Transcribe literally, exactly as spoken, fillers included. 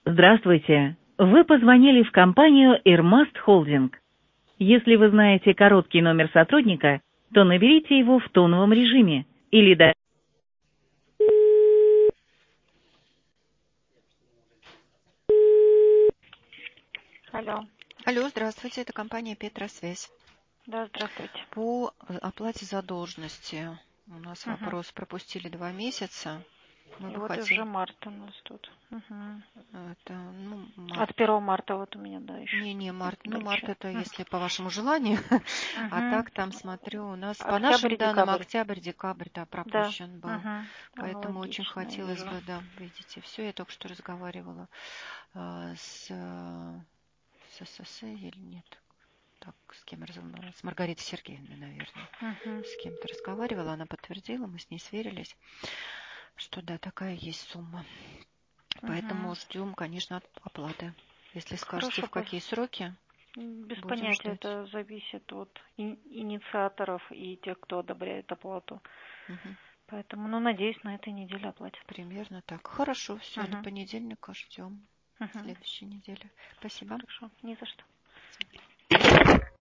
Здравствуйте. Вы позвонили в компанию Ирмаст Холдинг. Если вы знаете короткий номер сотрудника, то наберите его в тоновом режиме или до... Алло. Алло, здравствуйте, это компания Петросвязь. Да, здравствуйте. По оплате задолженности у нас Угу. вопрос пропустили два месяца. Мы И бы вот хотели... уже март у нас тут. Угу. Это, ну, март. От первого марта вот у меня, да, еще. Не, не, март. Ну, Дальше. март это Угу. если по вашему желанию. Угу. А так там, смотрю, у нас по Октябрь, нашим данным декабрь. октябрь, декабрь, да, Да. пропущен был. Угу. Поэтому очень Аналогично, хотелось вижу. бы, да, видите, все, я только что разговаривала а, с, с ССС или нет. Так, с кем разговаривала? С Маргаритой Сергеевной, наверное. Угу. С кем-то разговаривала, она подтвердила, мы с ней сверились, что да, такая есть сумма. Поэтому Угу. ждем, конечно, оплаты. Если скажете, Хорошо, в какие сроки, без будем понятия, ждать. это зависит от ин- инициаторов и тех, кто одобряет оплату. Угу. Поэтому, ну, надеюсь, на этой неделе оплатят. Примерно так. Хорошо, все, Угу. до понедельника ждем. Угу. Следующей недели. Спасибо. Хорошо, не за что.